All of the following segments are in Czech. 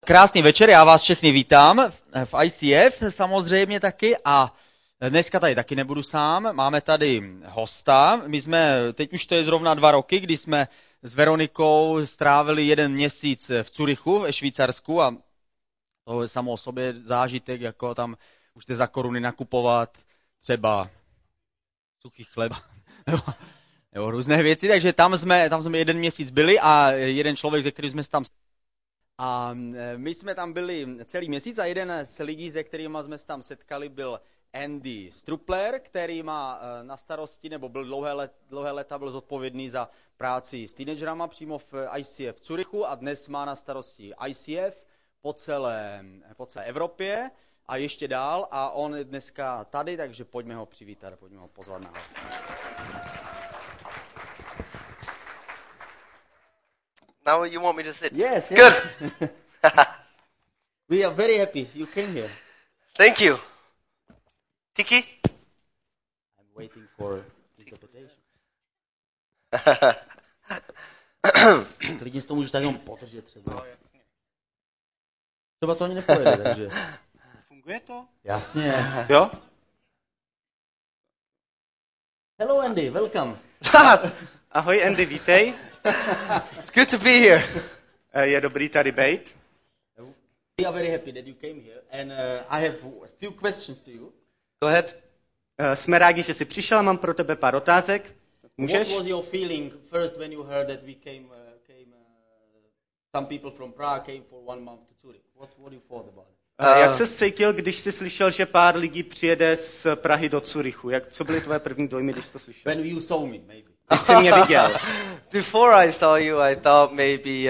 Krásný večer, já vás všechny vítám v ICF samozřejmě taky a dneska tady taky nebudu sám, máme tady hosta. My jsme, teď už to je zrovna 2 roky, kdy jsme s Veronikou strávili 1 měsíc v Curychu, ve Švýcarsku a to je samo o sobě zážitek, jako tam můžete za koruny nakupovat třeba suchý chleba nebo různé věci, takže tam jsme 1 měsíc byli a jeden člověk, ze kterým jsme tam. A my jsme tam byli celý měsíc a jeden z lidí, se kterými jsme se tam setkali, byl Andy Strupler, který má na starosti, nebo byl dlouhé léta byl zodpovědný za práci s teenagerama přímo v ICF v Curychu a dnes má na starosti ICF po celé Evropě a ještě dál a on je dneska tady, takže pojďme ho přivítat, pojďme ho pozvat na hlavu. Now you want me to sit? Yes. Good. We are very happy you came here. Thank you. Tiki? I'm waiting for interpretation. Klidně si to můžeš tak jenom podržet třeba. Třeba to ani nepojede, takže... Funguje to? Jasně. Jo? Hello Andy, welcome. Ahoj Andy, vítej. It's good to be here. Je dobrý tady bejt. We are very happy that you came here and I have a few questions to you. Go ahead. Jsme rádi, že jsi přišel, mám pro tebe pár otázek. Můžeš? What was your feeling first when you heard that we came some people from Prague came for 1 month to Zurich? What you thought about it? Jak ses cítil, když jsi slyšel, že pár lidí přijede z Prahy do Curychu? Co byly tvoje první dojmy, když jsi to slyšel? When you saw me, maybe. Když jsi mě viděl. Before I saw you, I thought maybe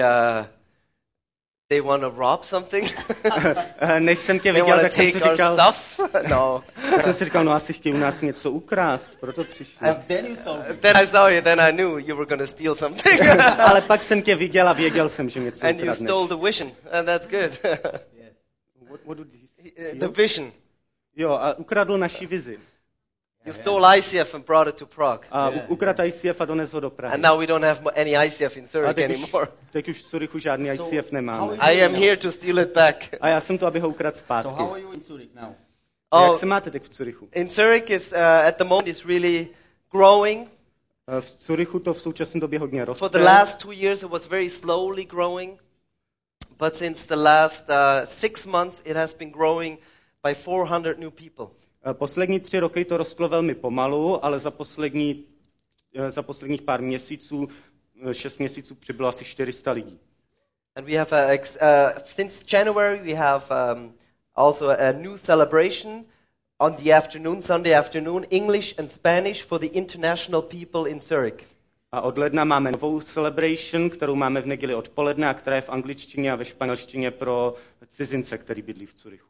they want to rob something. Než jsem tě They viděl, want tak to jsem si take our říkal, stuff. No. tak jsem si říkal, no asi chtějí u nás něco ukrást, proto přišli. And then you saw me. Then I saw you, then I knew you were going to steal something. Ale pak jsem tě viděl a věděl jsem, že něco And you ukradneš. stole the vision, and that's good. Yes. What did he steal? The vision. Jo, a ukradl naši vizi. You stole ICF and brought it to Prague. A ukradl ICF a dones ho do Prahy. And now we don't have any ICF in A Zurich anymore. teď už v Curychu žádný ICF nemáme. I am here to steal it back. A já jsem to, aby ho ukradl zpátky. So how are you in Zurich now? Jak Oh, se máte teď v Curychu? in Zurich, is at the moment is really growing. V Curychu to v současné době hodně For roste. the last 2 years, it was very slowly growing. But since the last 6 months, it has been growing by 400 new people. Poslední 3 roky to rostlo velmi pomalu, ale za posledních pár měsíců, 6 měsíců přibylo asi 400 lidí. And we have since January, we have also a new celebration on the afternoon, Sunday afternoon, English and Spanish for the international people in Zurich. A od ledna máme novou celebration, kterou máme v neděli odpoledne a která je v angličtině a ve španělštině pro cizince, který bydlí v Curychu.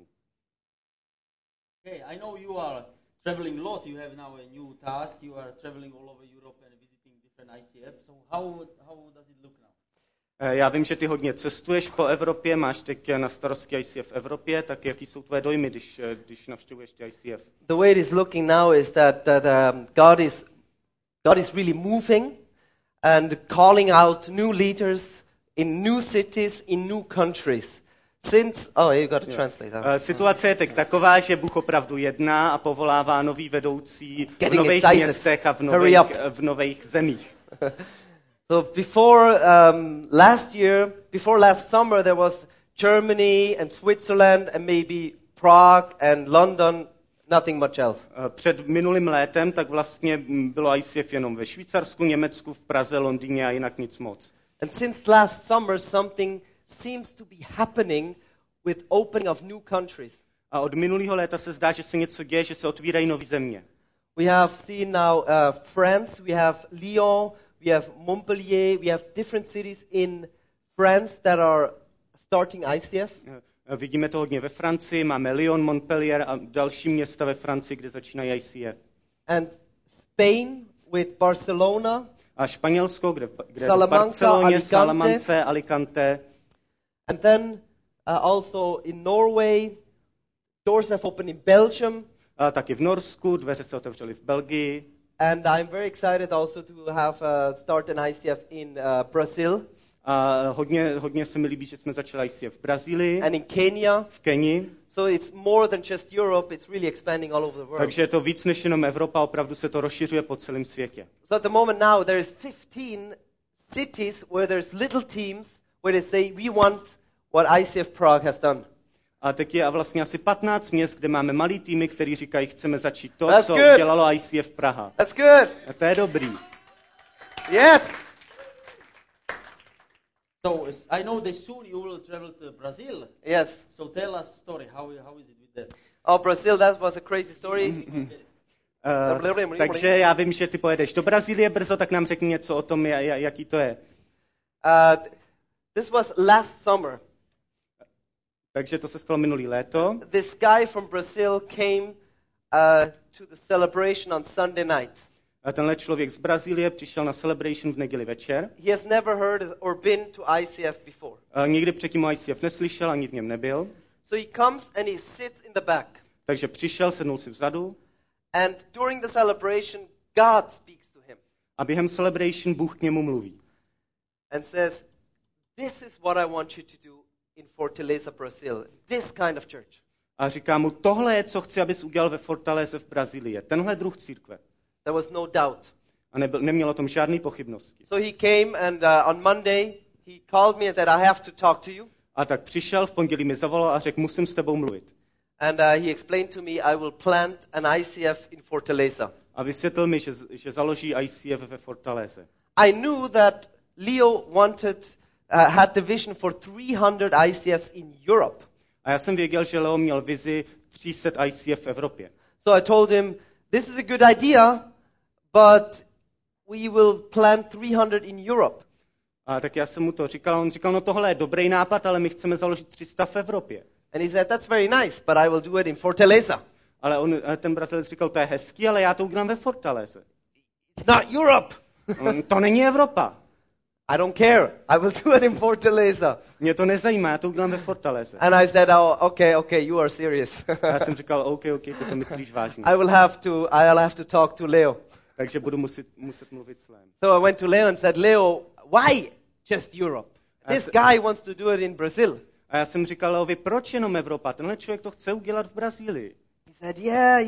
Okay, I know you are traveling a lot. You have now a new task. You are traveling all over Europe and visiting different ICF. So how does it look now? Já vím, že ty hodně cestuješ po Evropě, máš teď na starosti ICF v Evropě, tak jaký jsou tvoje dojmy, když navštěvuješ ty ICF? The way it is looking now is that God is really moving and calling out new leaders in new cities, in new countries. You got to translate that. Situace je teď taková, že Bůh opravdu jedná a povolává nový vedoucí v Getting nových excited. městech a v nových zemích. So before last summer, there was Germany and Switzerland and maybe Prague and London, nothing much else. Před minulým létem tak vlastně bylo ICF jenom ve Švýcarsku, Německu, v Praze, Londýně a jinak nic moc. And since last summer, something seems to be happening with opening of new countries. A od minulého léta se zdá, že se něco děje, že se otvírají nové země. We have seen now France, we have Lyon, we have Montpellier, we have different cities in France that are starting ICF. Vidíme to hodně ve Francii, máme Lyon, Montpellier a další města ve Francii, kde začínají ICF. And Spain with Barcelona. A Španělsko, kde Salamanca, v Barceloně, Alicante. Salamance, Alicante. And then also in Norway, doors have opened in Belgium. A taky v Norsku, dveře se otevřely v Belgii. And I'm very excited also to have start an ICF in Brazil. A hodně se mi líbí, že jsme začali ICF v Brazílii, and in Kenya. v Keni. So it's more than just Europe, it's really expanding all over the world. Takže je to víc než jenom Evropa, opravdu se to rozšiřuje po celém světě. So at the moment now there is 15 cities where there's little teams where they say we want what ICF Prague has done. A teď je vlastně asi 15 měst, kde máme malý týmy, který říkají, chceme začít to, That's co good. dělalo ICF Praha. That's good. A to je dobrý. Yes. So I know that soon you will travel to Brazil. Yes. So tell us a story. How is it with that? Oh, Brazil, that was a crazy story. Takže já vím, že ty pojedeš do Brazílie brzo, tak nám řekni něco o tom, jaký to je. This was last summer. Takže to se stalo minulý léto. This guy from Brazil came to the celebration on Sunday night. A tenhle člověk z Brazílie přišel na celebration v neděli večer. He has never heard or been to ICF before. Nikdy předtím o ICF neslyšel, ani v něm nebyl. So he comes and he sits in the back. Takže přišel, sednul si vzadu. And during the celebration, God speaks to him. A během celebration Bůh k němu mluví. And says, this is what I want you to do in Fortaleza, Brazil. This kind of church. A říká mu, tohle je, co chci, abys udělal ve Fortaleze v Brazílii. Tenhle druh církve. There was no doubt. A neměl o tom žádný pochybnosti. So he came and on Monday he called me and said, I have to talk to you. A tak přišel, v pondělí mi zavolal a řekl, musím s tebou mluvit. And he explained to me, I will plant an ICF in Fortaleza. A vysvětlil mi, že založí ICF ve Fortaleze. I knew that Leo had the vision for 300 ICFs in Europe. A já jsem věděl, že Leo měl vizi 300 ICF v Evropě. So I told him, this is a good idea, but we will plant 300 in Europe. A tak já jsem mu to říkal, on říkal, no tohle je dobrý nápad, ale my chceme založit 300 v Evropě. And he said, that's very nice, but I will do it in Fortaleza. Ale ten Brazilec říkal, to je hezký, ale já to udělám ve Fortaleze. It's not Europe. To není Evropa. I don't care. I will do it in Fortaleza. Mě to nezajímá, já to udělám ve Fortaleze. And I said, oh, okay, you are serious. A já jsem říkal, OK, ty to myslíš vážně. I'll have to talk to Leo. Takže budu muset mluvit s Leem. So I went to Leo and said, Leo, why just Europe? This guy wants to do it in Brazil. A já jsem říkal Leovi, proč jenom Evropa? Tenhle člověk to chce udělat v Brazílii. He said,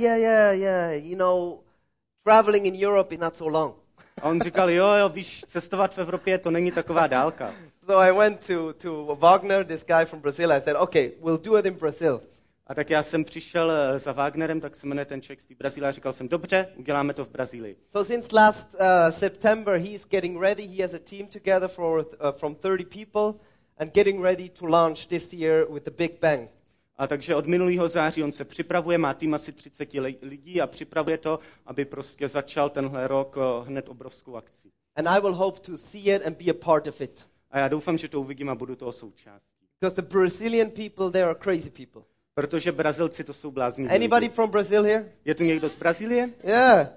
yeah. You know, traveling in Europe is not so long. A on říkal, jo, víš, cestovat v Evropě, to není taková dálka. So I went to Wagner, this guy from Brazil. I said, okay, we'll do it in Brazil. A tak já jsem přišel za Wagnerem, tak se jmenuje ten člověk z té Brazílie, a říkal jsem, dobře, uděláme to v Brazílii. So since last September, he's getting ready. He has a team together from 30 people and getting ready to launch this year with the Big Bang. A takže od minulého září on se připravuje, má tým asi 30 lidí a připravuje to, aby prostě začal tenhle rok hned obrovskou akci. And I will hope to see it and be a part of it. A já doufám, že to uvidím a budu toho součástí. Because the Brazilian people, they are crazy people. Protože Brazilci to jsou blázni. Anybody from Brazil here? Je tu někdo z Brazílie? Yeah.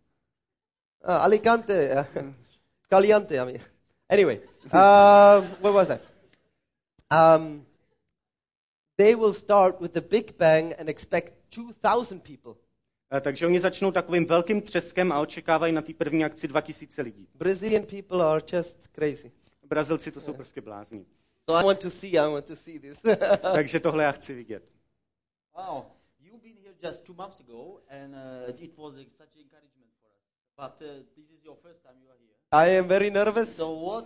Alicante. Caliente, I mean. Anyway, where was I? They will start with the Big Bang and expect 2,000 people. Takže oni začnou takovým velkým třeskem a očekávají na té první akci 2000 lidí. Brazilian people are just crazy. Brazilci to jsou prostě blázni. So I want to see this. Takže tohle já chci vidět. Wow, you've been here just 2 months ago, and it was such encouragement for us. But this is your first time you are here. I am very nervous.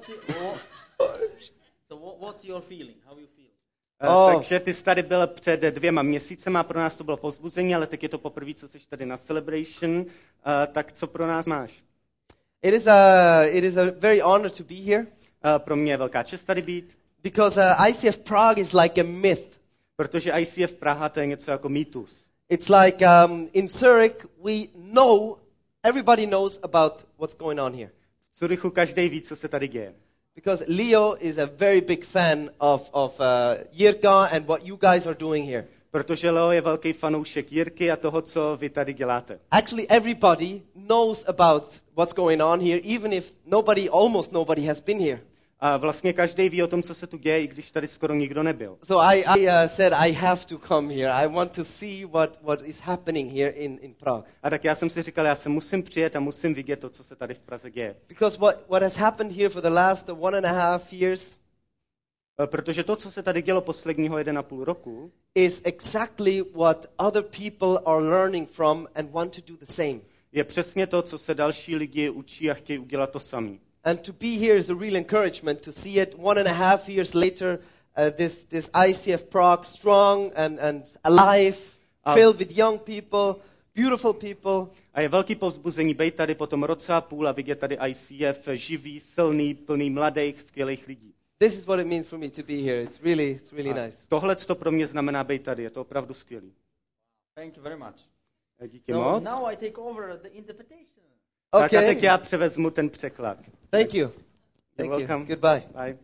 What's your feeling? How you feel? Takže ty jsi tady byl před 2 měsícema, pro nás to bylo povzbuzení, ale teď je to poprvé, co jsi tady na celebration. Tak co pro nás máš? It is a very honor to be here. Pro mě je velká čest tady být. Because ICF Prague is like a myth. Protože ICF Praha to je něco jako mýtus. It's like in Zurich everybody knows about what's going on here. V Curychu každý ví, co se tady děje. Because Leo is a very big fan of Jirka and what you guys are doing here. Protože Leo je velký fanoušek Jirky a toho, co vy tady děláte. Actually, everybody knows about what's going on here, even if almost nobody has been here. A vlastně každý ví o tom, co se tu děje, i když tady skoro nikdo nebyl. So I said, I have to come here. I want to see what is happening here in Prague. A tak já jsem si říkal, já se musím přijet a musím vidět to, co se tady v Praze děje. Because what has happened here for the last 1.5 years Protože to, co se tady dělo posledního 1,5 roku, is exactly what other people are learning from and want to do the same. je přesně to, co se další lidi učí a chtějí udělat to samý. And to be here is a real encouragement to see it 1.5 years later, this ICF Prague strong and alive, filled with young people, beautiful people. A je velký povzbuzení být tady po tom roce a půl a vidět tady ICF živý, silný, plný mladých, skvělých lidí. This is what it means for me to be here. It's really nice. Tohle to pro mě znamená být tady, je to opravdu skvělý. Thank you very much. Díky So moc. now I take over the interpretation. Tak a teď Okay. já převezmu ten překlad. Thank you. Thank you. welcome. Goodbye. Bye.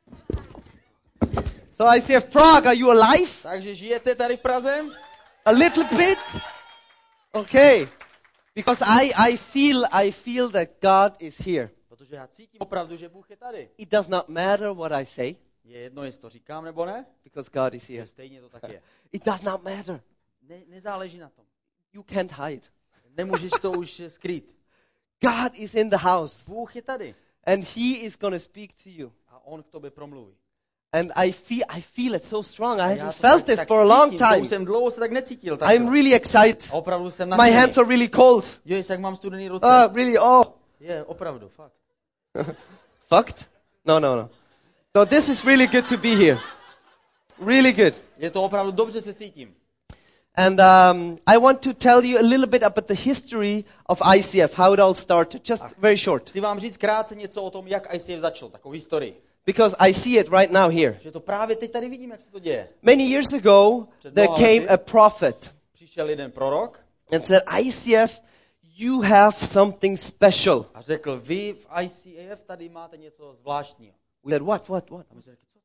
So ICF Prague, are you alive? Takže žijete tady v Praze? A little bit? Okay. Because I feel that God is here. Protože já cítím opravdu, že Bůh je tady. It does not matter what I say, Je jedno, jestli to říkám nebo ne, because God is že here. stejně to tak je. It does not matter. Nezáleží na tom. You can't hide. Nemůžeš to už skrýt. God is in the house, Bůh je tady and He is going to speak to you. a on k tobě promluví. And I feel it so strong. I Já haven't to felt this tak for a long cítím, to time. už jsem dlouho se tak necítil. I'm takhle. really excited. A opravdu jsem My nadšený. hands are really cold. Jo, jak mám studený ruce. Really, oh. Je, opravdu, fakt. Fucked? No. So this is really good to be here. Really good. Je to opravdu dobře se cítím. And I want to tell you a little bit about the history of ICF, how it all started. Just very short. Chci vám říct krátce něco o tom, jak ICF začal, takovou historii. Because I see it right now here. Že to právě teď tady vidím, jak se to děje. Many years ago, there came a prophet Přišel jeden prorok and said, ICF, you have something special. a řekl, vy v ICF tady máte něco zvláštního. We said, what? A my jsme řekli, co?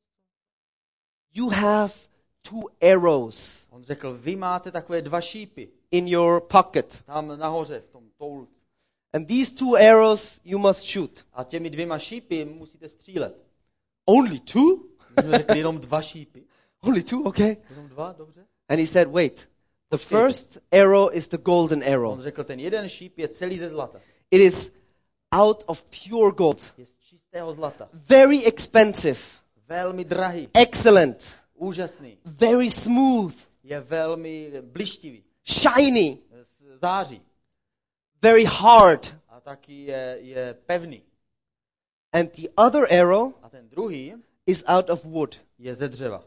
You have 2 arrows On řekl, vy máte takové 2 šípy in your pocket. tam nahoře v tom toulu. And these 2 arrows you must shoot. A těmi 2 šípy musíte střílet. Only 2? My jsme řekli jenom 2 šípy. Only 2, okay. Jenom 2, dobře. And he said, wait, the first arrow is the golden arrow. On řekl, ten jeden šíp je celý ze zlata. It is out of pure gold. Je z čistého zlata. Very expensive. Velmi drahý. Excellent. Úžasný. Very smooth. Je velmi blištivý. Shiny. Září. Very hard. A taky je pevný. And the other arrow A ten druhý is out of wood. je ze dřeva.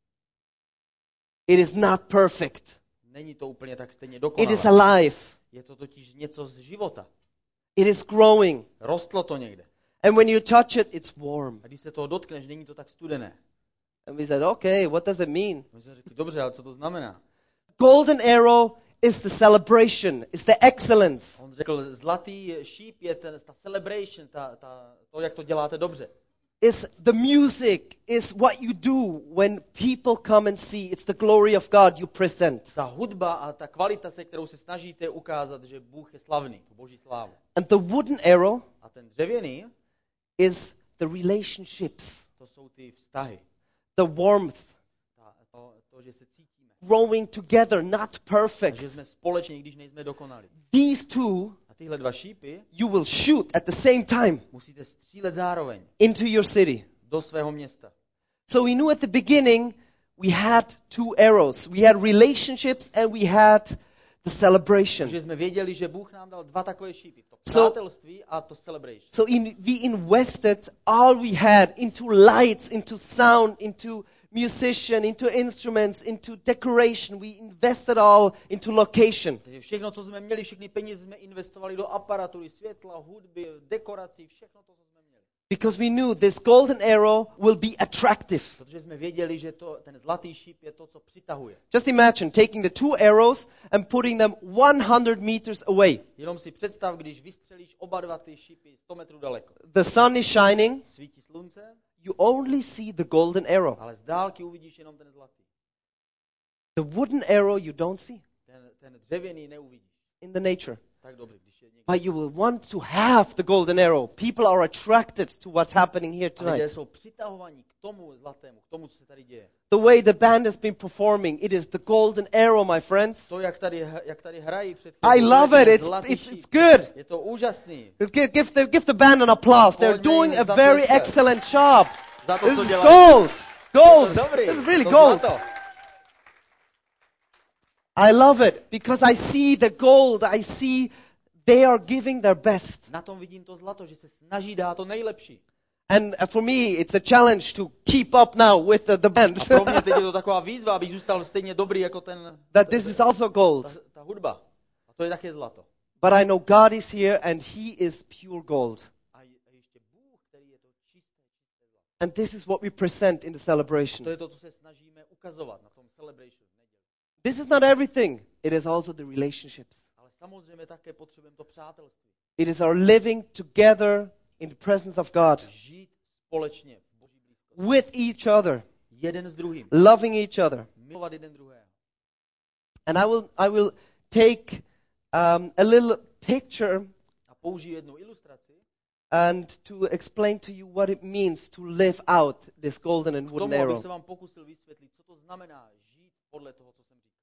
It is not perfect. Není to úplně tak stejně It dokonalé. is alive. Je to totiž něco z života. It is growing. Rostlo to někde. And when you touch it, it's warm. A když se toho dotkneš, není to tak studené. And we said, okay, what does it mean? My jsme řekli, dobře, ale co to znamená? Golden arrow is the celebration, is the excellence. On řekl, zlatý šíp je ta celebration, to, jak to děláte dobře. Is the music, is what you do when people come and see. It's the glory of God you present. Ta hudba a ta kvalita, se kterou se snažíte ukázat, že Bůh je slavný, tu boží slávu. And the wooden arrow A ten dřevěný, is the relationships, to jsou ty vztahy. the warmth, To, že se cítíme. growing together, not A že perfect. jsme společně, když nejsme dokonalí. These 2 A tyhle 2 šípy you will shoot at the same time musíte střílet zároveň into your city. do svého města. So we knew at the beginning we had 2 arrows. We had relationships and we had the celebration. Takže jsme věděli, že Bůh nám dal 2 takové šípy. To So- přátelství a to celebration. So we invested all we had into lights, into sound, into musician, into instruments, into decoration. We invested all into location. Takže všechno, co jsme měli, všechny peníze jsme investovali do aparatury, světla, hudby, dekorací, všechno to, co jsme měli. Because we knew this golden arrow will be attractive. Protože jsme věděli, že ten zlatý šíp je to, co přitahuje. Just imagine taking the 2 arrows and putting them 100 meters away. Jenom si představ, když vystřelíš oba 2 ty šípy 100 metrů daleko. The sun is shining. Svítí slunce, You only see the golden arrow. ale z dálky uvidíš jenom ten zlatý. The wooden arrow you don't see. Ten dřevěný neuvidíš. in the nature. Tak dobrý, když je někdo. But you will want to have the golden arrow. People are attracted to what's happening here A lidé tonight. jsou přitahovaní k tomu zlatému, k tomu, co se tady děje. The way the band has been performing, it is the golden arrow, my friends. To, jak tady hrají před I chvílí, love to je it. ten It's zlatý it's šíp. it's good. Je to úžasný. Give the band an applause. They're Pojďme jim doing a za very tleskat. excellent job. Za to, This co is dělají. gold. Gold. Je to dobrý. This is really To gold. zlato. I love it because I see the gold. I see they are giving their best. Na tom vidím to zlato, že se snaží dát to nejlepší. And for me, it's a challenge to keep up now with the band. A pro mě teď je to taková výzva, abych zůstal stejně dobrý jako That this is also gold. ta hudba. A to je také zlato. But I know God is here and He is pure gold. A ještě Bůh, který je to čisté zlato. And this is what we present in the celebration. To je to, co se snažíme ukazovat na tom celebration v neděli. This is not everything. It is also the relationships. Ale samozřejmě také potřebujeme to přátelství. It is our living together in the presence of God. Žít společně v Boží blízkosti. With each other. Jeden s druhým. Loving each other. Milovat jeden druhého. And I will take a little picture A použiju jednu ilustraci and to explain to you what it means to live out this golden and k wooden tomu, abych arrow. se vám pokusil vysvětlit, co to znamená žít podle toho, co jsem říkal.